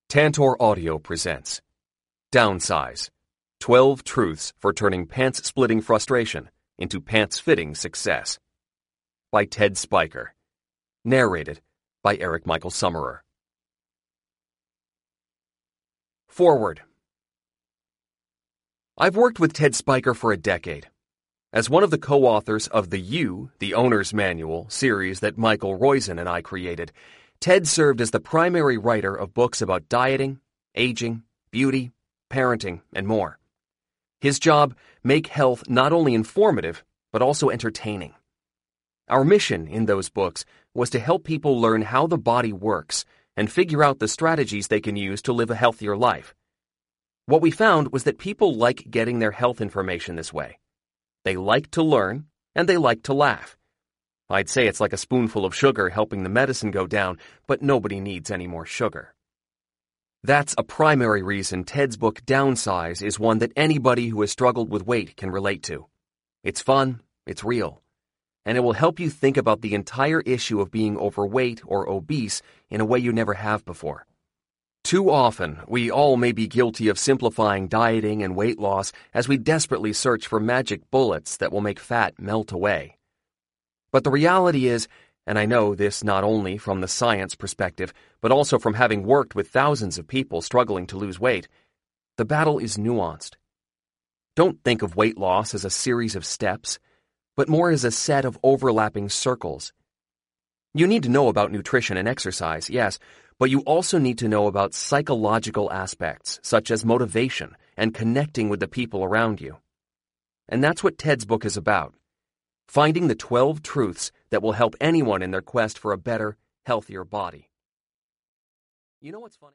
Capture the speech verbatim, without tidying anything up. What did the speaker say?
Tantor Audio presents Downsize, twelve Truths for Turning Pants-Splitting Frustration into Pants-Fitting Success by Ted Spiker. Narrated by Eric Michael Summerer. Forward. I've worked with Ted Spiker for a decade. As one of the co-authors of the You, the Owner's Manual series that Michael Roizen and I created, Ted served as the primary writer of books about dieting, aging, beauty, parenting, and more. His job, make health not only informative, but also entertaining. Our mission in those books was to help people learn how the body works and figure out the strategies they can use to live a healthier life. What we found was that people like getting their health information this way. They like to learn, and they like to laugh. I'd say it's like a spoonful of sugar helping the medicine go down, but nobody needs any more sugar. That's a primary reason Ted's book Downsize is one that anybody who has struggled with weight can relate to. It's fun, it's real, and it will help you think about the entire issue of being overweight or obese in a way you never have before. Too often, we all may be guilty of simplifying dieting and weight loss as we desperately search for magic bullets that will make fat melt away. But the reality is, and I know this not only from the science perspective, but also from having worked with thousands of people struggling to lose weight, the battle is nuanced. Don't think of weight loss as a series of steps, but more as a set of overlapping circles. You need to know about nutrition and exercise, yes, but you also need to know about psychological aspects, such as motivation and connecting with the people around you. And that's what Ted's book is about. Finding the twelve truths that will help anyone in their quest for a better, healthier body. You know what's funny?